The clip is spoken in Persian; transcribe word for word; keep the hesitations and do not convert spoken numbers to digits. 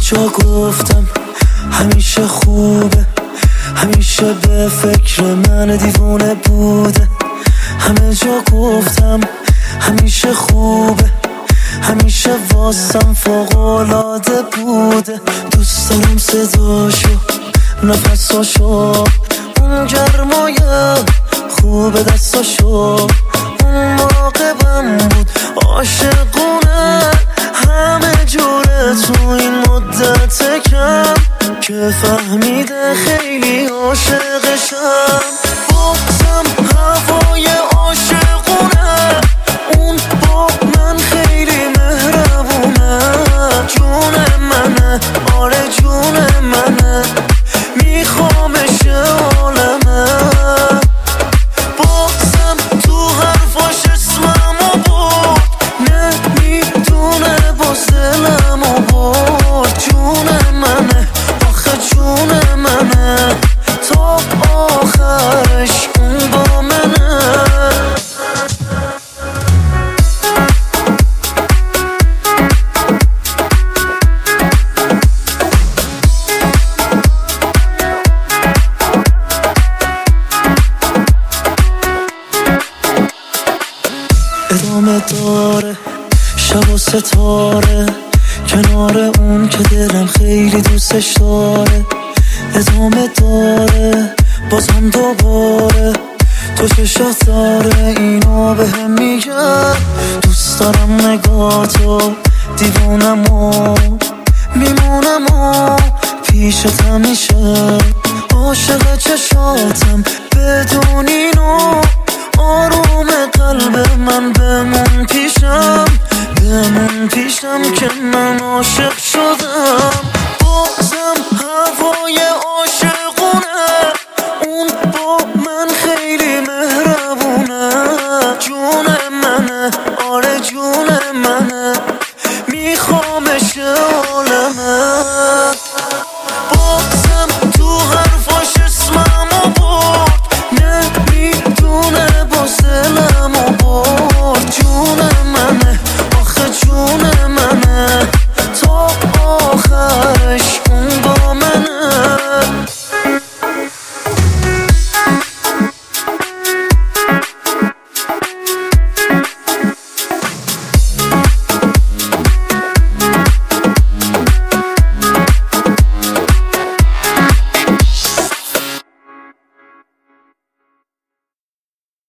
جا گفتم همیشه خوبه، همیشه به فکر من دیوونه بوده. همه جا گفتم همیشه خوبه، همیشه واسم فوق‌العاده بوده. دوست دارم صداشو، نفساشو، اون گرمای خوب دستاشو. اون مراقبم بود عاشقونه، همه جوره تو این مدت کم که فهمیده خیلی عاشقشم. بازم هوای عاشقونه، اون با من خیلی مهربونه. جون منه، آره جون منه، میخوامش عالمه. بازم تو حرفاش اسممو برد، نمیدونه باز دلمو برد. جون منه، آخه جون منه، تا آخرش اون با منه. ادامه داره شب و ستاره، کنار اون که دلم خیلی دوستش داره. ادامه داره بازم دوباره، تو چشات داره اینو به هم میگه. دوست دارم نگاتو، دیوونم و میمونم و پیشت همیشه. عاشق چشاتم بدون اینو، آروم قلب من بمون پیشم، بمون پیشم که من عاشق شدم. باز